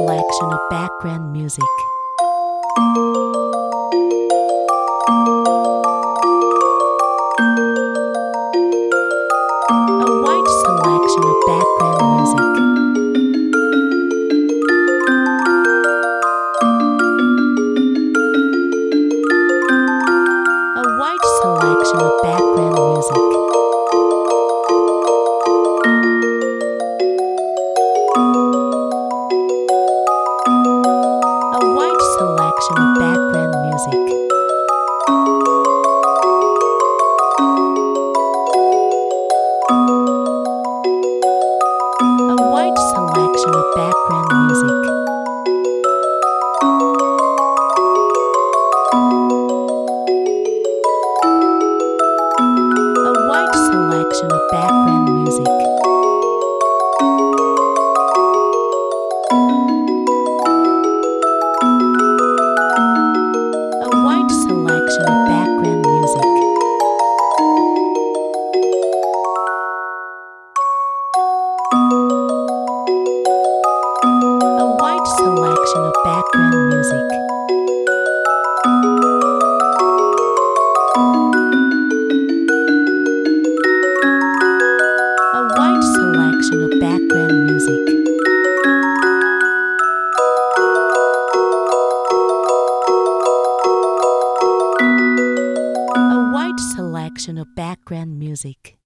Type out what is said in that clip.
selection of background music. A wide selection of background music. A wide selection of background music. A wide selection of background music. A wide selection of background music. A wide selection of background music. A wide selection of background music. A wide selection of background music. A wide selection of background music. A wide selection of background music.